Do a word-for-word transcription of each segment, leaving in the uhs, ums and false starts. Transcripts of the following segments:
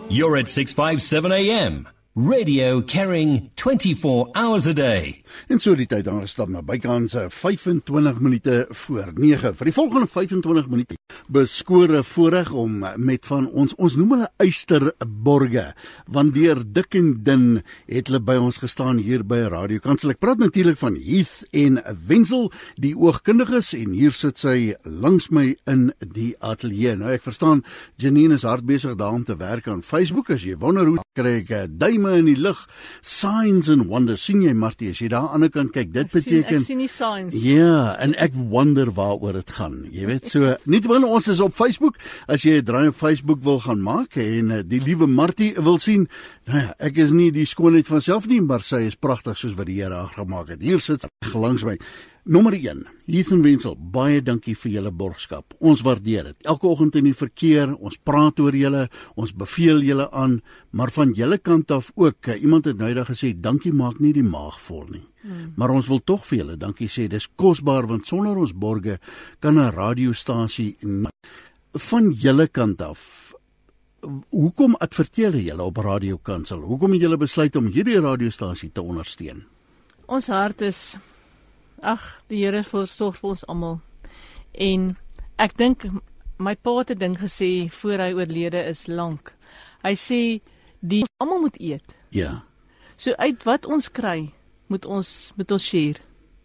You're at six fifty-seven A M. Radio carrying twenty-four hours a day. En so die tyd aangestap na bykans vyfentwintig minute voor nege. Vir die volgende vyfentwintig minute beskore voorreg om met van ons, ons noem hulle Eysterborge, want deur dik en dun het hulle by ons gestaan hier by Radio Kansel. Ek praat natuurlik van Heath en Wenzel, die oogkundiges, en hier sit sy langs my in die ateljee. Nou ek verstaan, Janine is hard besig daar om te werk aan Facebook. As jy wonder hoe kry ek duime in die lug, signs and wonders. Sien jy, Martie, as jy daar aan die kant kyk, dit ek beteken... Sien, ek sien die signs. Ja, en ek wonder waaroor het gaan. Jy weet, so, nie te min, ons is op Facebook. As jy 'n draai op Facebook wil gaan maak, en uh, die liewe Martie wil sien, nou ja, ek is nie die skoonheid van self nie, maar sy is pragtig soos wat die Here haar gemaak het. Hier sit sy langs my. Nommer een, Heath en Wenzel, baie dankie vir julle borgskap. Ons waardeer dit. Elke oggend in die verkeer, ons praat oor julle, ons beveel julle aan, maar van julle kant af ook. Iemand het nou eendag gesê, dankie maak nie die maag vol nie. Hmm. Maar ons wil tog vir julle dankie sê, dis kosbaar, want sonder ons borge kan 'n radiostasie nie. Van julle kant af, hoekom adverteer julle op Radio Kansel? Hoekom het julle besluit om hierdie radiostasie te ondersteun? Ons hart is... Ag, die Here sorg vir ons almal. En ek dink my pa het 'n ding gesê voor hy oorlede is lank. Hy sê die almal moet eet. Ja. So uit wat ons kry, moet ons moet ons share.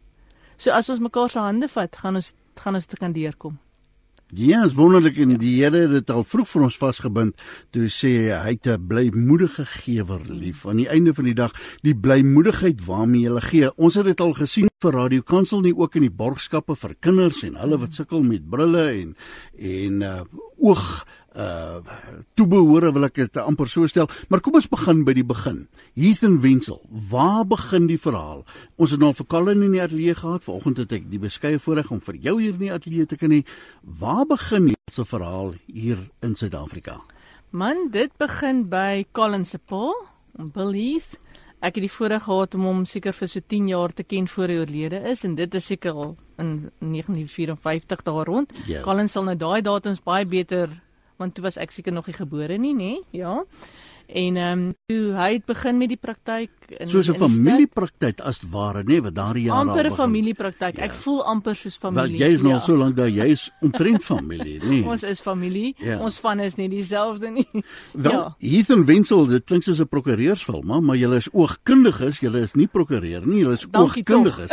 So as ons mekaar se hande vat, gaan ons gaan ons te kan deurkom. Ja, is wonderlik, en die Here het dit al vroeg vir ons vasgebind, toe sê hy het 'n blymoedige gewer lief. Aan die einde van die dag, die blymoedigheid waarmee hulle gee. Ons het dit al gesien vir Radio Kansel, nie ook in die borgskappe vir kinders en hulle wat sukkel met brille en en uh, oog uh toebehore, wil ek dit amper so stel. Maar kom ons begin by die begin. Heath en Wenzel, waar begin die verhaal? Ons het nou vir Colin in die ateljee gehad. Vanoggend het ek die beskeie voorreg om vir jou hier in die ateljee te kan hê. Waar begin hierdie verhaal hier in Suid-Afrika? Man, dit begin by Colin se pa, Bill Heath. Ek het die voorreg gehad om hom seker vir so tien jaar te ken voor hy oorlede is, en dit is seker al in negentien vyf-en-vyftig daar rond. Yeah. Colin sal nou daai datums baie beter, want toe was ek seker nog nie gebore nie, nê? Ja. En ehm um, toe hy het begin met die praktyk in soos 'n familiepraktyk as ware, nee, wat daardie jare amper 'n familiepraktyk. Ja. Ek voel amper soos familie. Wel, jy is nou ja. so lank daar, jy is omtrent familie, nee. Ons is familie. Ja. Ons van is nie dieselfde nie. Wel, ja. Heath en Wenzel, dit klink soos 'n prokureursfilm, maar julle is oogkundiges, julle is nie prokureur nie, julle is Dankie oogkundiges.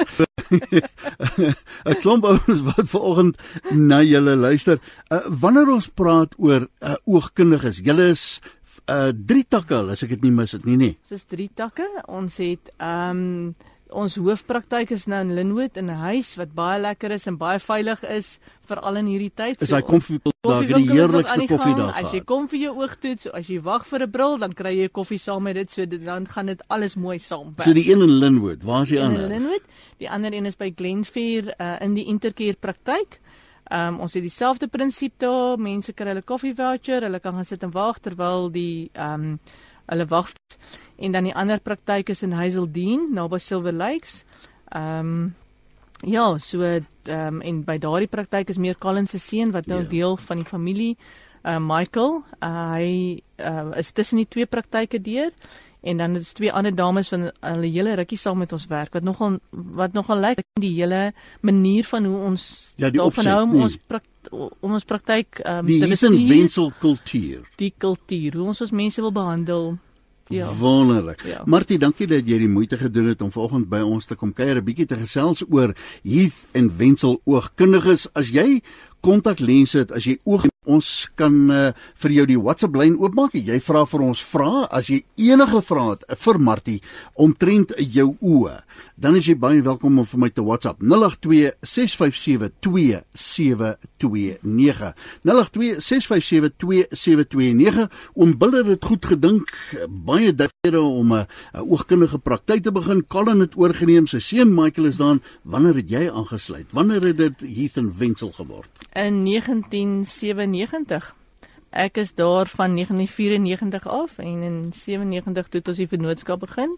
'n Klomp ouens wat vanoggend na julle luister. Uh, wanneer ons praat oor uh, oogkundiges, julle is uh, drie takke, as ek dit nie mis het nie, nee. Dis drie takke. Ons het ehm um, ons hoofpraktyk is nou in Linwood in 'n huis wat baie lekker is en baie veilig is, veral in hierdie tyd. Is daai koffiewinkel daar, die heerlikste koffie daar. As jy kom vir jou oogtoets, so as jy wag vir 'n bril, dan kry jy koffie saam met dit, so dit, dan gaan dit alles mooi saam. So die een in Linwood, waar is die ander? In Linwood, die ander een is by Glenfair uh, in die Intercare praktyk. Um, ons het dieselfde prinsip daar, mense kry hulle koffie voucher, hulle kan gaan sit en wag terwyl die um, hulle wag. En dan die ander praktyk is in Hazeldean, naby Silver Lakes. Ehm um, ja, so ehm um, en by daardie praktyk is meer Colin se seun wat nou yeah. deel van die familie, uh, Michael. Uh, hy uh, is tussen die twee praktyke deur. En dan is twee ander dames van hulle hele rukkie saam met ons werk, wat nogal wat nogal lyk die hele manier van hoe ons ja, daarvan hou om nee. ons praktyk om ons praktyk um, die te bestuur. Die Wenzel kultuur. Die kultuur, hoe ons ons mense wil behandel. Ja. Wonderlik. Ja. Martie, dankie dat jy die moeite gedoen het om vanoggend by ons te kom kuier, 'n bietjie te gesels oor Heath en Wenzel oogkundiges. As jy kontaklense het, as jy oog, ons kan uh, vir jou die WhatsApp lyn oopmaak. Jy vra vir ons vrae, as jy enige vrae het vir Martie omtrent jou oë, dan is jy baie welkom om vir my te WhatsApp nul agt twee ses vyf sewe twee sewe twee nege nul agt twee ses vyf sewe twee sewe twee nege. Oom Bill het dit goed gedink, baie dikere om 'n oogkundige praktyk te begin. Colin het oorgeneem, sy seun Michael is daar. Wanneer het jy aangesluit? Wanneer het dit Heath en Wenzel geword? In negentien sewennegentig. Ek is daar van negentien vyf-en-negentig af, en in sewennegentig toe het ons die vennootskap begin.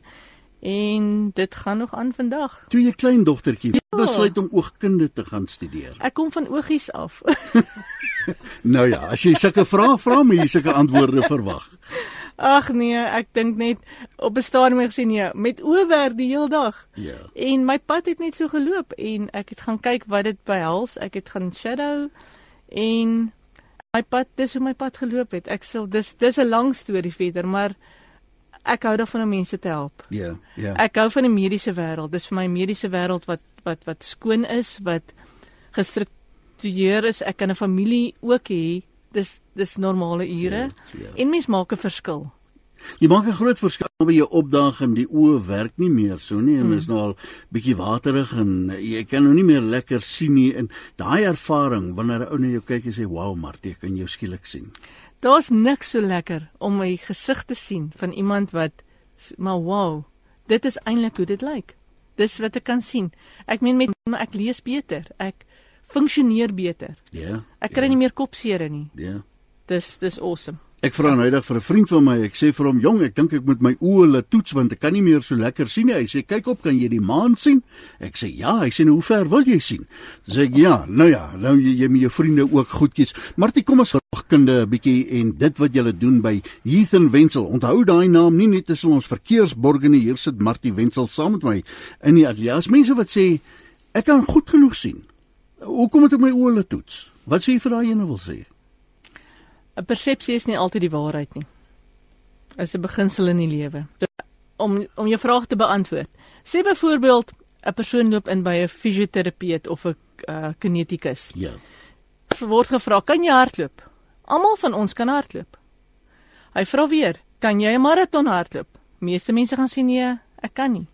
En dit gaan nog aan vandag. Toe jy klein dogtertjie ja. besluit om oogkunde te gaan studeer. Ek kom van oogies af. Nou ja, as jy sulke vrae vra, moet jy sulke antwoorde verwag. Ag nee, ek dink net op 'n stadium gesien nee, met oë werk die hele dag. Ja. En my pad het net so geloop en ek het gaan kyk wat dit behels. Ek het gaan shadow en my pad, dis hoe my pad geloop het. Ek sal dis dis 'n lang storie verder, maar ek hou daarvan om mense te help. Ja, ja. Ek hou van die mediese wêreld. Dis vir my 'n mediese wêreld wat wat wat skoon is, wat gestruktureer is. Ek kan 'n familie ook hê. Dis dis normale ure. Ja, ja. En mens maak 'n verskil. Jy maak 'n groot verskil by jou opdag en die oë werk nie meer so nie en mm. is nou al bietjie waterig en jy kan nou nie meer lekker sien nie en daai ervaring wanneer 'n ou na jou kyk en sê wow Martie, ek kan jou skielik sien. Daar's niks so lekker om my gesig te sien van iemand wat maar wow, dit is eintlik hoe dit lyk. Dis wat ek kan sien. Ek meen met ek lees beter. Ek funksioneer beter. Ja. Ek kry ja. nie meer kopseere nie. Ja. Dis dis awesome. Ek vra nou eendag vir 'n vriend van my, ek sê vir hom, "Jong, ek dink ek moet my oë laat toets want ek kan nie meer so lekker sien nie." Hy sê, "Kyk op, kan jy die maan sien?" Ek sê, "Ja." Hy sê, "Nou hoe ver wil jy sien?" Dan sê ek, "Ja, nou ja, nou jy, jy met jou vriende ook goedjies." Martie, kom ons verkinde 'n bietjie en dit wat julle doen by Heathen Wenzel. Onthou daai naam nie net tussen ons verkeersborge nie. Hier sit Martie Wenzel saam met my in die ateljee. As mense wat sê, "Ek kan goed genoeg sien. Hoekom moet ek my oë laat toets?" Wat sê jy vir daai ene wil sê? 'n Persepsie is nie altyd die waarheid nie. Is 'n beginsel in die lewe. So, om om jou vraag te beantwoord. Sê byvoorbeeld 'n persoon loop in by 'n fisioterapeut of 'n uh, kinetikus. Ja. Word gevra, "Kan jy hardloop?" Almal van ons kan hardloop. Hy vra weer, "Kan jy 'n maraton hardloop?" Meeste mense gaan sê, "Nee, ek kan nie."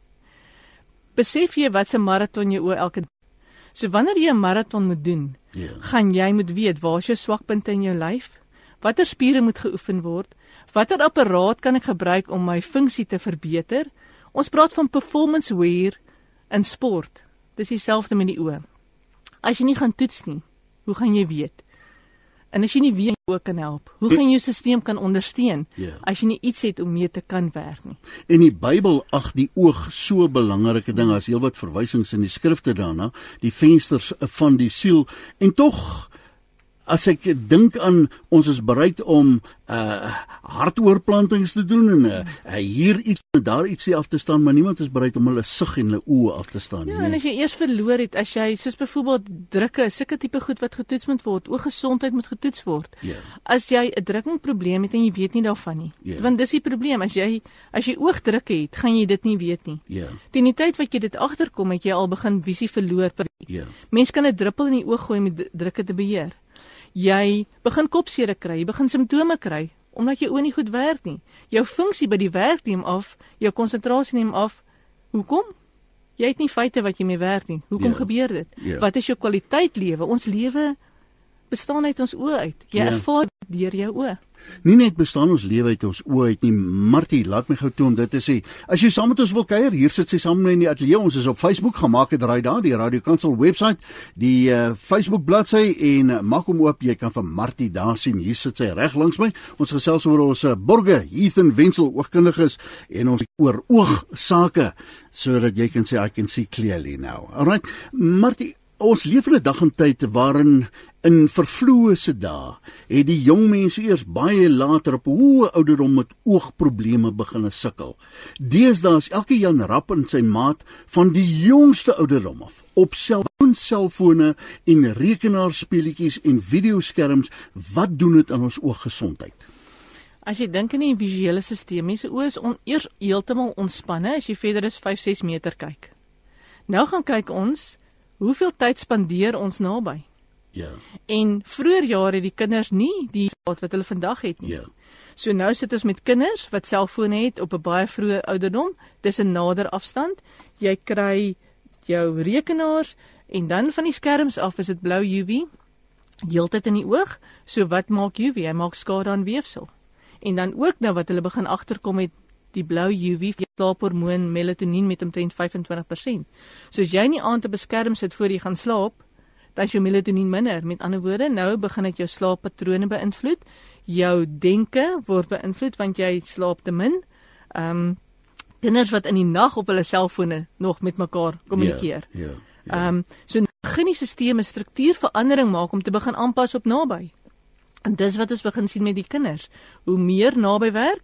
Besef jy wat 'n maraton jy oor elke dag? So wanneer jy 'n maraton moet doen, Ja. gaan jy moet weet waar is jou swakpunte in jou lyf? Watter spiere moet geoefen word? Watter apparaat kan ek gebruik om my funksie te verbeter? Ons praat van performance wear in sport. Dis dieselfde met die oë. As jy nie gaan toets nie, hoe gaan jy weet? En as jy nie weet hoe kan help, hoe gaan jou stelsel kan ondersteun Ja. as jy nie iets het om mee te kan werk nie? En die Bybel ag die oog so belangrike ding, as heelwat verwysings in die skrifte daarna, die vensters van die siel. En tog, as ek dink aan ons is bereid om uh hartoorplantings te doen en uh, uh, hier iets en daar iets af te staan, maar niemand is bereid om hulle sig en hulle oë af te staan. Ja, nee. en as jy eers verloor het, as jy soos byvoorbeeld drukke, sulke tipe goed wat getoets moet word, ooggesondheid moet getoets word. Ja. As jy 'n drinkingprobleem het en jy weet nie daarvan nie. Ja. Want dis die probleem, as jy as jy oogdrukke het, gaan jy dit nie weet nie. Ja. Teen die tyd wat jy dit agterkom, het jy al begin visie verloor. Ja. Mens kan 'n druppel in die oog gooi om die drukke te beheer. Jy begin kopseere kry, jy begin simptome kry omdat jou oë nie goed werk nie. Jou funksie by die werk neem af, jou konsentrasie neem af. Hoekom? Jy het nie feite wat jy mee werk nie. Hoekom Ja. gebeur dit? Ja. Wat is jou kwaliteit lewe? Ons lewe bestaan uit ons oë uit. Jy Ja. ervaar deur jou oë. Nie net bestaan ons lewe uit ons oë uit nie. Martie, laat my gou toe om dit te sê. As jy saam met ons wil kuier, hier sit sy saam met my in die ateljee. Ons is op Facebook, gaan maak 'n draai daar, die Radio Kansel webwerf, die uh, Facebook bladsy en uh, maak hom oop, jy kan vir Martie daar sien. Hier sit sy reg langs my. Ons gesels oor ons uh, borge, Heathen Wenzel, oogkundiges en ons oor oogsake sodat jy kan sê I can see clearly now. Alright. Martie, ons leef in 'n dag en tyd waarin in vervloë se dae het die jong mense eers baie later op hoë ouderdom met oogprobleme begine sukkel. Deesdae is elke Jan Rap en sy maat van die jongste ouderdom af op selfone en rekenaarspeletjies en videoskerms. Wat doen dit aan ons ooggesondheid? As jy dink aan die visuele stelsel, mense oë is on, eers heeltemal ontspanne as jy verder as vyf ses meter kyk. Nou gaan kyk ons hoeveel tyd spandeer ons naby. Ja. En vroeër jare het die kinders nie die wat wat hulle vandag het nie. Ja. So nou sit ons met kinders wat selfone het op 'n baie vroeë ouderdom, dis 'n nader afstand. Jy kry jou rekenaars en dan van die skerms af is dit blou U V heeltyd in die oog. So wat maak U V? Hy maak skade aan weefsel. En dan ook nou wat hulle begin agterkom met die blou U V, slaaphormoon melatonien met omtrent vyf en twintig persent. So as jy nie aan te beskerm sit voor jy gaan slaap, dan is jou melatonien minder. Met ander woorde, nou begin dit jou slaappatrone beïnvloed. Jou denke word beïnvloed want jy slaap te min. Ehm um, kinders wat in die nag op hulle selfone nog met mekaar kommunikeer. Ja. Ja. Ehm ja. um, so begin die stelsel 'n struktuurverandering maak om te begin aanpas op naby. En dis wat ons begin sien met die kinders. Hoe meer naby werk,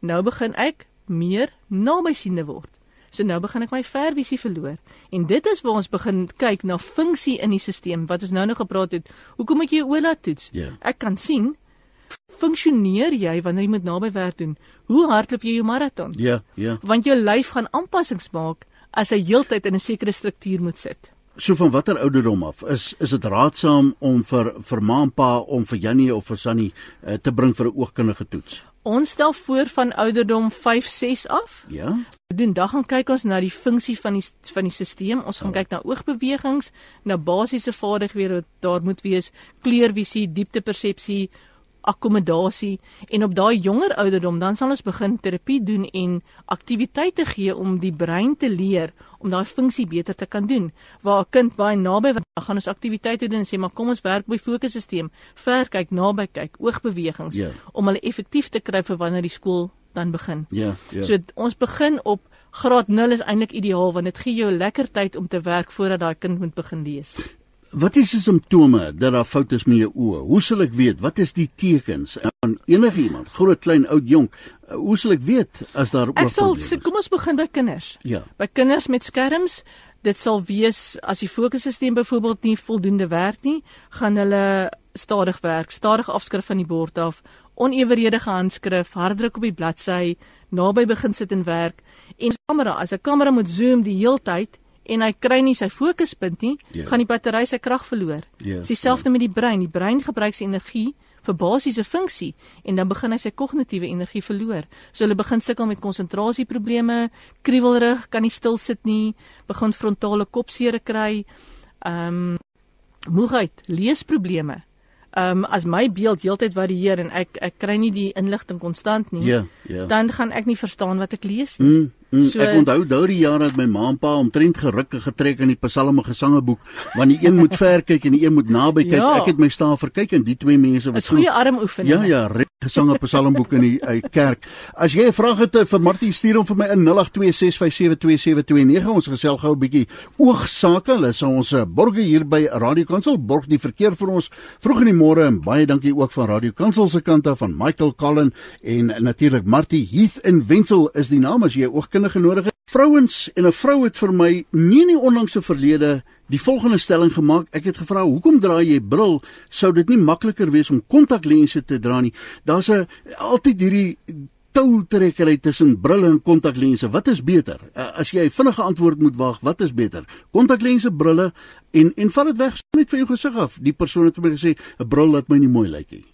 nou begin ek meer nabysiende word. So nou begin ek my vervisie verloor. En dit is waar ons begin kyk na funksie in die stelsel, wat ons nou nou gepraat het. Hoekom moet jy jou oë laat toets? Ja. Ek kan sien, funksioneer jy wanneer jy moet nabywerk doen? Hoe hardloop jy jou marathon? Ja, ja. Want jou lyf gaan aanpassings maak as hy heeltyd in 'n sekere struktuur moet sit. So van watter ouderdom af is is dit raadsaam om vir vir ma en pa om vir Jannie of vir Sunny uh, te bring vir 'n oogkundige toets? Ons stel voor van ouderdom vyf ses af. Ja. Doen dan gaan kyk ons na die funksie van die van die stelsel. Ons gaan oh. kyk na oogbewegings, na basiese vaardighede wat daar moet wees, kleurvisie, dieptepersepsie, akkommodasie, en op daai jonger ouderdom dan sal ons begin terapie doen en aktiwiteite gee om die brein te leer om daai funksie beter te kan doen. Waar 'n kind baie naby was, gaan ons aktiwiteite doen en sê maar kom ons werk by fokusstelsel, ver kyk, naby kyk, oogbewegings Ja. om hulle effektief te kry vir wanneer die skool dan begin. Ja, ja. So ons begin op graad nul is eintlik ideaal want dit gee jou lekker tyd om te werk voordat daai kind moet begin lees. Wat is die simptome dat daar fout is met jou oë? Hoe sal ek weet? Wat is die tekens? En enige iemand, groot, klein, oud, jonk, hoe sal ek weet as daar Ek sal oogprobleme is? kom ons begin by kinders. Ja. By kinders met skerms, dit sal wees as die fokusstelsel byvoorbeeld nie voldoende werk nie, gaan hulle stadig werk, stadig afskrif van die bord af, oneweredige handskrif, harddruk op die bladsy, naby begin sit en werk. En kamera, as 'n kamera moet zoom die heeltyd en hy kry nie sy fokuspunt nie, Ja. gaan die battery sy krag verloor. Ja, Dis dieselfde met die brein. Die brein gebruik sy energie vir basiese funksie en dan begin hy sy kognitiewe energie verloor. So hulle begin sukkel met konsentrasieprobleme, kriewelrig, kan nie stil sit nie, begin frontale kopseer kry, ehm um, moegheid, leesprobleme. Ehm um, as my beeld heeltyd varieer en ek ek kry nie die inligting konstant nie, Ja, ja. dan gaan ek nie verstaan wat ek lees nie. Mm, mm, So- ek onthou daardie jare dat my ma en pa omtrent geruk en getrek in die Psalme gesangeboek, want die een moet ver kyk en die een moet naby kyk. Ja. Ek het my staan verkyk en die twee mense wat Dis goeie armoefening. Ja, ja, re- gesange psalmboek in die uh, kerk. As jy 'n vraag het uh, vir Martie, stuur hom vir my in nul agt twee ses vyf sewe twee sewe twee nege. Ons gesels gou 'n bietjie oogsake. Hulle sal ons uh, borge hier by Radio Kansel borg die verkeer vir ons vroeg in die môre, en baie dankie ook van Radio Kansel se kant af van Michael Cullen en natuurlik Martie Heath in Wenzel is die naam as jy oogkundige nodig het. Vrouens en 'n vrou het vir my nie in die onlangse verlede die volgende stelling gemaak. Ek het gevra, hoekom dra jy bril? Sou dit nie makliker wees om kontaklense te dra nie? Daar's 'n altyd hierdie toutrekkery tussen brille en kontaklense. Wat is beter? Uh, as jy 'n vinnige antwoord moet wag, wat is beter? Kontaklense, brille en en vat dit weg net vir jou gesig af. Die persoon het vir my gesê 'n bril laat my nie mooi lyk nie.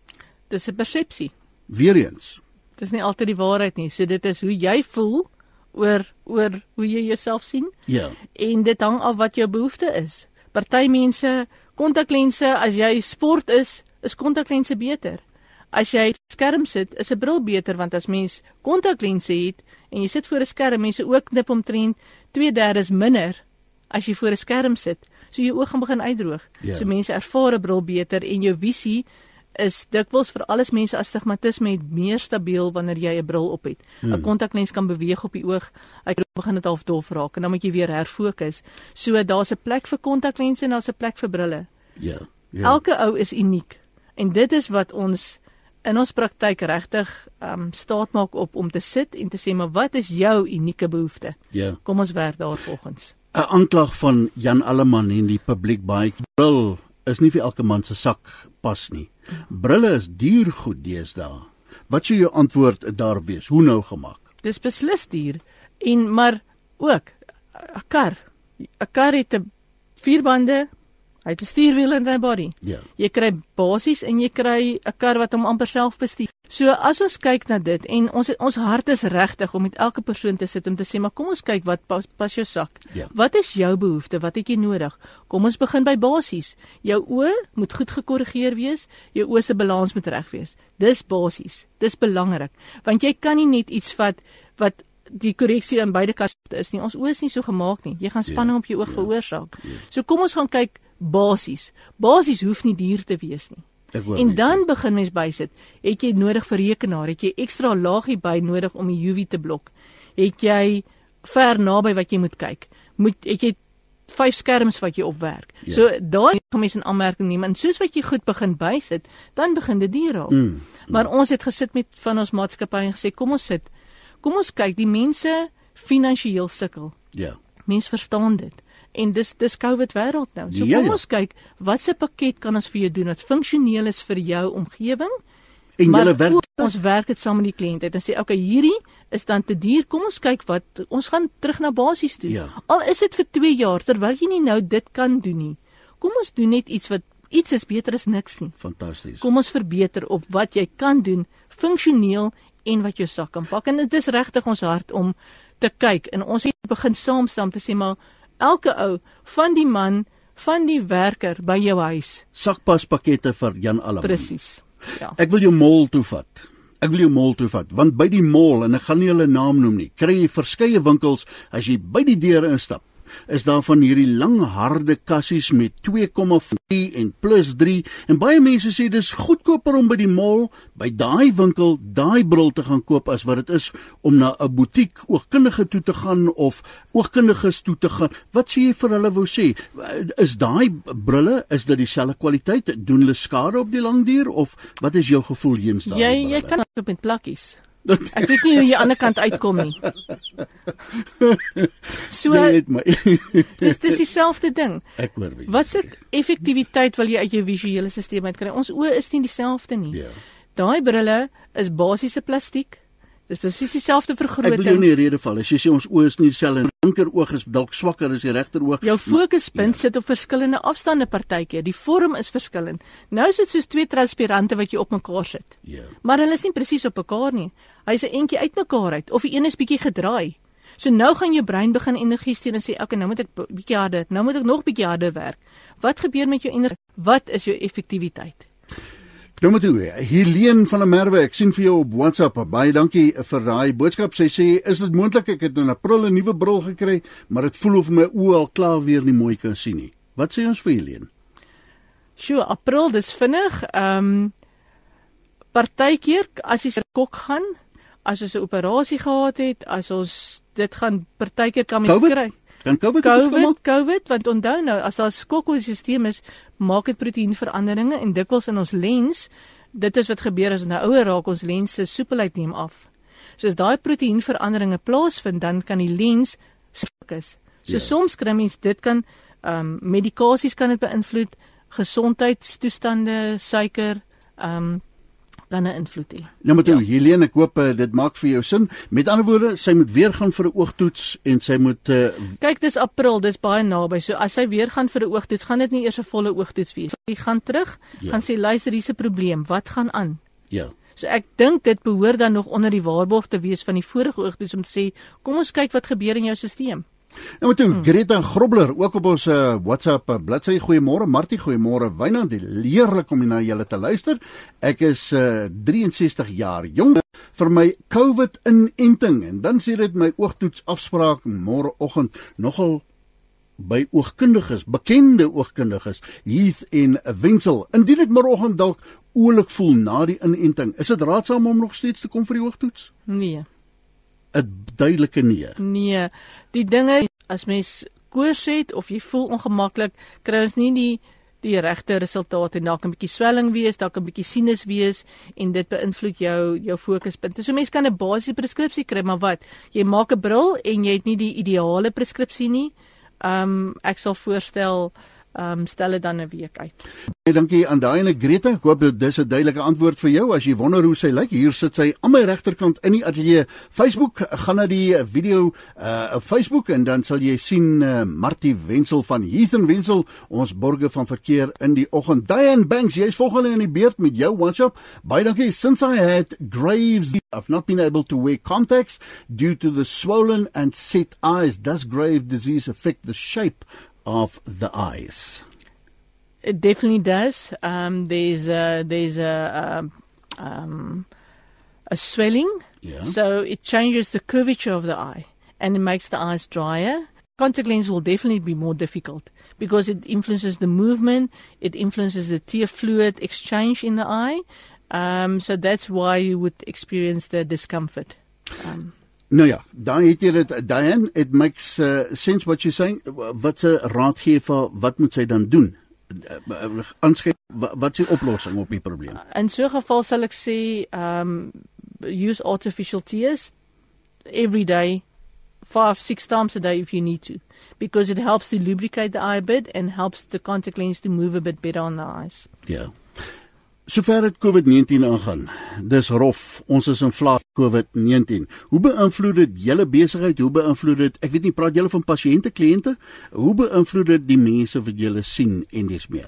Dis 'n persepsie. Weereens. Dis nie altyd die waarheid nie. So dit is hoe jy voel oor oor hoe jy jouself sien. Ja. En dit hang af wat jou behoefte is. Party mense, kontaklense, as jy sport is, is kontaklense beter. As jy skerm sit, is 'n bril beter, want as mens kontaklense het en jy sit voor 'n skerm, mense ook knip omtrent twee derde minder as jy voor 'n skerm sit. So jou oë gaan begin uitdroog. Ja. So mense ervaar 'n bril beter en jou visie is dikwels vir alles mense astigmatisme meer stabiel wanneer jy 'n bril op het. 'n hmm. kontaklens kan beweeg op die oog, hy begin dit half dof raak en dan moet jy weer herfokus. So daar's 'n plek vir kontaklense en daar's 'n plek vir brille. Ja. Ja. Elke ou is uniek en dit is wat ons in ons praktyk regtig um, staat maak op om te sit en te sê, maar wat is jou unieke behoefte? Ja. Kom ons werk daarvolgens. 'n Aanklag van Jan Alleman en die publiek baie. Bril is nie vir elke man se sak pas nie. Brille is duur goed deesdae. Wat sou jou antwoord daar wees? Hoe nou gemaak? Dis beslis duur en maar ook 'n kar. 'n Kar het 'n vier bande, hy het 'n stuurwiel in sy body. Ja. Jy kry basies en jy kry 'n kar wat hom amper self bestuur. So as ons kyk na dit en ons ons hart is regtig om met elke persoon te sit om te sê, maar kom ons kyk wat pas, pas jou sak. Ja. Wat is jou behoefte? Wat het jy nodig? Kom ons begin by basies. Jou oë moet goed gekorrigeer wees, jou oë se balans moet reg wees. Dis basies. Dis belangrik, want jy kan nie net iets vat wat die korreksie aan beide kante is nie. Ons oë is nie so gemaak nie. Jy gaan spanning Ja. op jou oog Ja. veroorsaak. Ja. So kom ons gaan kyk basies. Basies hoef nie duur te wees nie. Ek hoor En nie. dan begin mens bysit. Het jy nodig vir rekenaar? Het jy ekstra laagie by nodig om die U V te blok? Het jy ver naby wat jy moet kyk? Moet het jy vyf skerms wat jy opwerk. Ja. So daai gaan mense in aanmerking neem en soos wat jy goed begin bysit, dan begin dit duur raak. Mm. Maar ons het gesit met van ons maatskappy en gesê kom ons sit. Kom ons kyk, die mense finansiëel sukkel. Ja. Mense verstaan dit. En dis dis COVID wêreld nou. So ja, kom ja. ons kyk, watse pakket kan ons vir jou doen wat funksioneel is vir jou omgewing? En maar julle werk ons werk dit saam met die kliënt uit en sê okay, hierdie is dan te duur. Kom ons kyk wat ons gaan terug na basies toe. Ja. Al is dit vir twee jaar terwyl jy nie nou dit kan doen nie. Kom ons doen net iets wat iets is beter as niks nie. Fantasties. Kom ons verbeter op wat jy kan doen, funksioneel en wat jou sak kan pak. En dit is regtig ons hart om te kyk en ons het begin saamstam te sê maar elke ou, van die man, van die werker by jou huis. Sakpaspakkette vir Jan Allem. Presies. Ja. Ek wil jou mall toe vat. Ek wil jou mall toe vat, want by die mall, en ek gaan nie hulle naam noem nie, kry jy verskeie winkels, as jy by die deure instap, is daar van hierdie lang harde kassies met twee komma drie en plus drie, en baie mense sê dis goedkoper om by die mall, by daai winkel, daai bril te gaan koop, as wat dit is om na 'n butiek oogkundige toe te gaan, of oogkundiges toe te gaan. Wat sê jy vir hulle wou sê? Is daai brille, is dit dieselfde kwaliteit? Doen hulle skade op die lang duur, of wat is jou gevoel heens daai Jy, jy kan op met plakkies. Ek weet nie hoe jy aan die ander kant uitkom nie. So, dis dis dieselfde ding. Ek hoor wie. Wat se effektiwiteit wil jy uit jou visuele stelsel uitkry? Ons oë is nie dieselfde nie. Ja. Daai brille is basiese plastiek. Dis presies dieselfde vergroting. Ek wil jou nie rede val. As jy sê ons oë is nie dieselfde, linker oog is dalk swakker as die regter oog. Jou fokuspunt ja. sit op verskillende afstande partykeer. Die vorm is verskillend. Nou is dit soos twee transparante wat jy op mekaar sit. Ja. Maar hulle is nie presies op mekaar nie. Hy's 'n entjie uitmekaar uit of die een is bietjie gedraai. So nou gaan jou brein begin energie stuur en sê, "Oké, nou moet ek bietjie harder, nou moet ek nog bietjie harder werk." Wat gebeur met jou energie? Wat is jou effektiwiteit? Nou moet u, Helene van der Merwe, ek sien vir jou op WhatsApp. Baie dankie vir daai boodskap. Sy sê, "Is dit moontlik ek het in April 'n nuwe bril gekry, maar dit voel of my oë al klaar weer nie mooi kan sien nie." Wat sê ons vir Helene? Sjoe, April, dis vinnig. Ehm um, partykeer as jy kok gaan, as ons 'n operasie gehad het, as ons dit gaan partykeer kan mens kry. Kan COVID COVID, COVID, want onthou nou, as daar 'n skok op die stelsel is, maak dit proteïenveranderinge en dikwels in ons lens, dit is wat gebeur as ons nou ouer raak, ons lens se soepelheid neem af. So as daai proteïenveranderinge plaasvind, dan kan die lens swak is. So ja. Soms kry mens dit kan ehm um, medikasies kan dit beïnvloed, gesondheidstoestande, suiker, ehm um, kan 'n invloed hê. Nou met jou, ja. Helene, ek hoop uh, dit maak vir jou sin. Met ander woorde, sy moet weer gaan vir 'n oogtoets en sy moet uh, kyk, dis April, dis baie naby. So as sy weer gaan vir 'n oogtoets, gaan dit nie eers 'n volle oogtoets wees. Sy gaan terug, ja. gaan sê luister, hier's 'n probleem. Wat gaan aan? Ja. So ek dink dit behoort dan nog onder die waarborg te wees van die vorige oogtoets om te sê, kom ons kyk wat gebeur in jou stelsel. Nou met toe, hmm. Greta Grobler, ook op ons uh, WhatsApp uh, bladsy. Goeiemôre Martie, goeiemôre Wynand, leerlik om na julle te luister. Ek is uh, drieënsestig jaar jong, vir my COVID-inenting, en dan sê dit my oogtoets afspraak môreoggend nogal by oogkundiges, bekende oogkundiges, Heath en Wenzel. Indien ek môreoggend dalk oulik voel na die inenting, is dit raadsaam om nog steeds te kom vir die oogtoets? Nee. 'n duidelike nee. Nee, die dinge, as mens koors het of jy voel ongemaklik, kry ons nie die die regte resultate. Daar kan 'n bietjie swelling wees, daar kan 'n bietjie sinus wees en dit beïnvloed jou jou fokuspunte. So mens kan 'n basiese preskripsie kry, maar wat? Jy maak 'n bril en jy het nie die ideale preskripsie nie. Ehm um, ek sal voorstel ehm um, stel dit dan 'n week uit. Baie dankie aan daai en Greta. Ek hoop dit is 'n duidelike antwoord vir jou. As jy wonder hoe sy lyk, hier sit sy aan my regterkant in die ateljee. Facebook, gaan na die video uh, op Facebook en dan sal jy sien uh, Martie Wenzel van Heath en Wenzel, ons borge van verkeer in die oggend. Diane Banks, jy's volgende in die beurt met jou WhatsApp. Baie dankie. Since I had Graves, I've not been able to wear contacts due to the swollen and set eyes. Does Graves disease affect the shape of the eyes? It definitely does. Um, there's a, there's a, um, um, a swelling, Yeah. so it changes the curvature of the eye and it makes the eyes drier. Contact lens will definitely be more difficult because it influences the movement, it influences the tear fluid exchange in the eye. Um, so that's why you would experience the discomfort. Um, Nou ja, dan het jy dit, Diane, it makes uh, sense what you're saying. Wat se raad gee vir wat moet sy dan doen? Aanskryf, wat is die oplossing op die probleem? In so 'n geval sal ek sê, um, use artificial tears every day, five, six times a day if you need to, because it helps to lubricate the eye a bit and helps the contact lens to move a bit better on the eyes. Ja. Sover het COVID nineteen aangaan, dis rof, ons is in vlak COVID nineteen. Hoe beïnvloed dit julle besigheid? Hoe beïnvloed dit, ek weet nie, praat julle van pasiënte, kliënte? Hoe beïnvloed dit die mense wat julle sien en dis meer?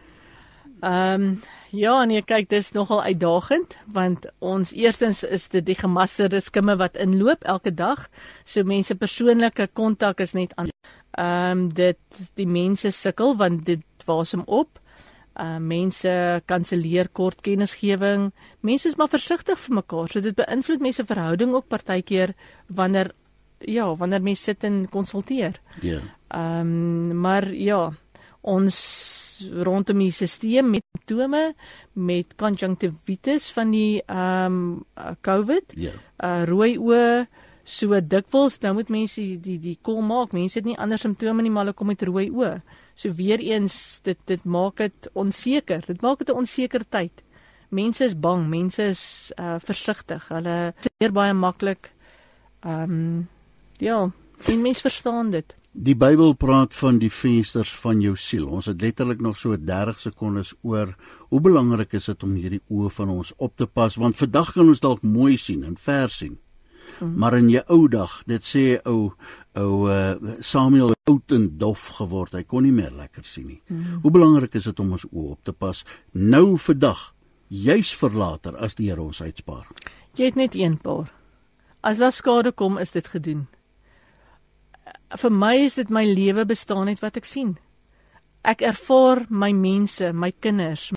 Ehm um, ja, nee, kyk, dis nogal uitdagend, want ons eerstens is dit die gemasterde skimme wat inloop elke dag, so mense persoonlike kontak is net aan. Ehm um, dit die mense sukkel want dit wasem op. Uh, mense kanselleer kort kennisgewing. Mense is maar versigtig vir mekaar, so dit beïnvloed mense verhouding ook partykeer wanneer ja, wanneer mense sit en konsulteer. Ja. Ehm um, maar ja, ons rondom die stelsel met simptome met conjunctivitis van die ehm um, COVID, ja. uh, rooi oë, so dikwels, nou moet mense die die, die kol maak. Mense het nie ander simptome nie, maar hulle kom met rooi oë. So weer eens, dit dit maak dit onseker. Dit maak dit 'n onseker tyd. Mense is bang, mense is uh, versigtig. Hulle seer baie maklik. Ehm um, ja, en mense verstaan dit. Die Bybel praat van die vensters van jou siel. Ons het letterlik nog so dertig sekondes oor hoe belangrik is dit om hierdie oë van ons op te pas, want vandag kan ons dalk mooi sien en ver sien. Mm-hmm. Maar in jou ou dag, dit sê ou ou uh, Samuel het oud en dof geword. Hy kon nie meer lekker sien nie. Mm-hmm. Hoe belangrik is dit om ons oë op te pas nou vandag, juis vir later as die Here ons uitspaar. Jy het net een paar. As daar skade kom, is dit gedoen. Vir my is dit my lewe bestaan net wat ek sien. Ek ervaar my mense, my kinders,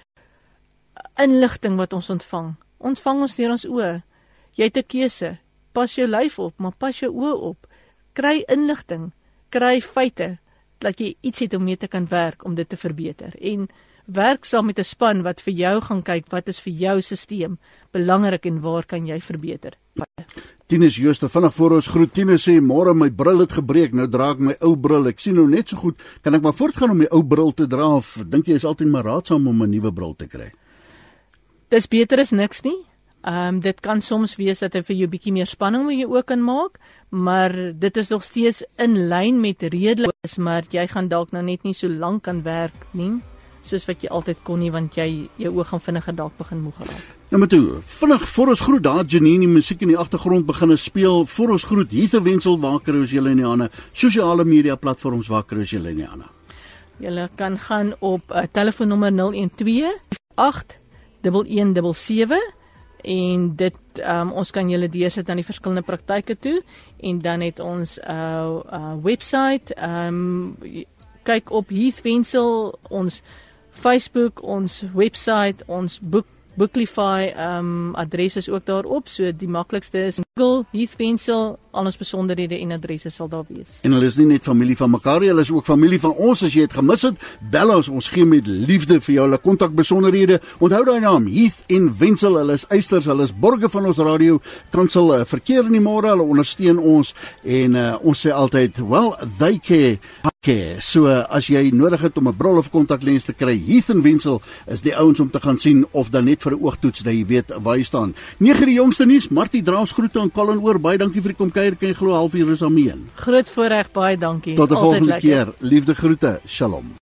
inligting wat ons ontvang. Ontvang ons deur ons oë. Jy het 'n keuse. Pas jou lyf op, maar pas jou oë op. Kry inligting, kry feite, dat jy iets het om mee te kan werk om dit te verbeter. En werk saam met 'n span wat vir jou gaan kyk wat is vir jou stelsel belangrik en waar kan jy verbeter. Tinus Jooste, vinnig voor ons groet. Tinus sê, môre my bril het gebreek, nou dra ek my ou bril. Ek sien nou net so goed, kan ek maar voortgaan om my ou bril te dra, of dink jy is altyd maar raadsaam om 'n nuwe bril te kry? Dis beter as niks nie. Ehm um, dit kan soms wees dat hy vir jou bietjie meer spanning met jou oë kan maak, maar dit is nog steeds in lyn met redelik, maar jy gaan dalk nou net nie so lank kan werk nie, soos wat jy altyd kon nie, want jy jou oë gaan vinniger dalk begin moeg raak. Nou maar toe, vinnig voor ons groet, daar Janine die musiek in die agtergrond begin speel, voor ons groet, Heather Wensel, waar kry ons julle in die hande, sosiale media platforms, waar kry ons julle in die hande? Julle kan gaan op uh, telefoonnommer nul een twee agt een een sewe sewe, en dit um, ons kan julle deursit na die verskillende praktyke toe, en dan het ons 'n uh, uh, website, um, kyk op Heath Wensel, ons Facebook, ons website, ons boek Booklify um, adres is ook daarop, so die maklikste is Google Heath Wensel, al ons besonderhede en adresse sal daar wees. En hulle is nie net familie van mekaar, hulle is ook familie van ons. As jy het gemis het, bel ons, ons gee met liefde vir jou hulle kontakbesonderhede. Onthou daai naam, Heath en Wensel, hulle is eisters, hulle is borge van ons radio kansel uh, verkeer in die môre, hulle ondersteun ons en uh, ons sê altyd, well, they care. Okay, so uh, as jy nodig het om 'n bril of kontaklens te kry, Heath en Wensel is die ouens om te gaan sien, of dan net vir 'n oogtoets, dat jy weet waar jy staan. nege die jongste nuus, Martie Draas groete aan Colin oor, baie dankie vir die kom kuier, kan jy glo halfuur is aan mee. Groot voorreg, baie dankie. Tot 'n volgende keer, liefde groete, shalom.